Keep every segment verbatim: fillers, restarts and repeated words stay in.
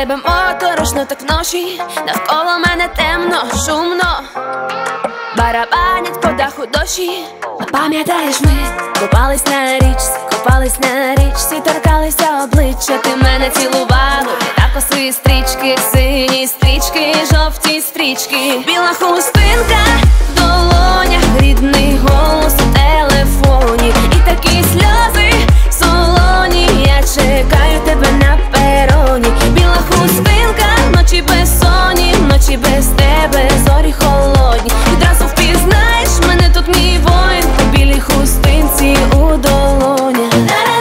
тебе моторошно, так вночі навколо мене темно, шумно, барабанять по даху дощі. А пам'ятаєш, ми купались на річці, купались на річці, торкалися обличчя, ти мене цілувала. Та коси стрічки, сині стрічки, жовті стрічки, біла хустинка в долонях, рідний голос у телефоні, і такі сльози солоні, я чекаю тебе на пероні. Біла хустинка, ночі безсонні, ночі без тебе, зорі холодні. Відразу впізнаєш мене, тут мій воїн, по білій хустинці у долонях.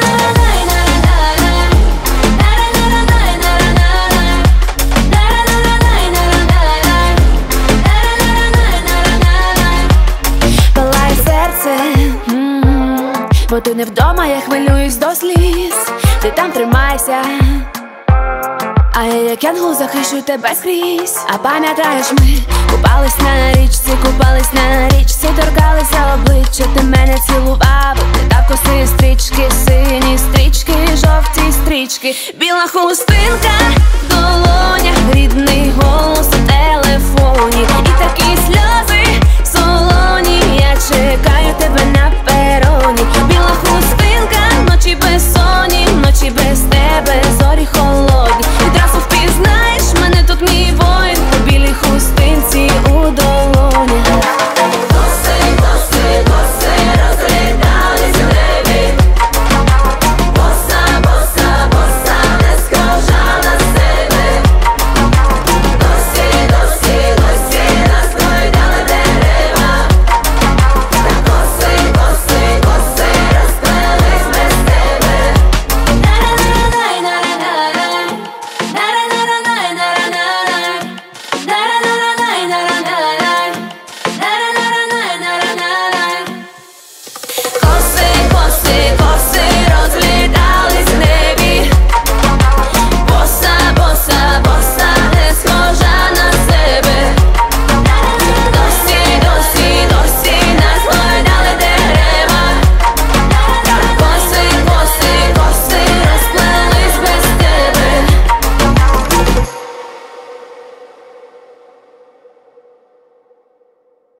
Палає серце, бо ти не вдома, я хвилююсь до сліз. Ти там тримайся, а я як янгол захищу тебе скрізь. А пам'ятаєш, ми купались на річці, купались на річці, торкалися обличчя, ти мене цілував. Ти дав коси стрічки, сині стрічки, жовті стрічки, біла хустинка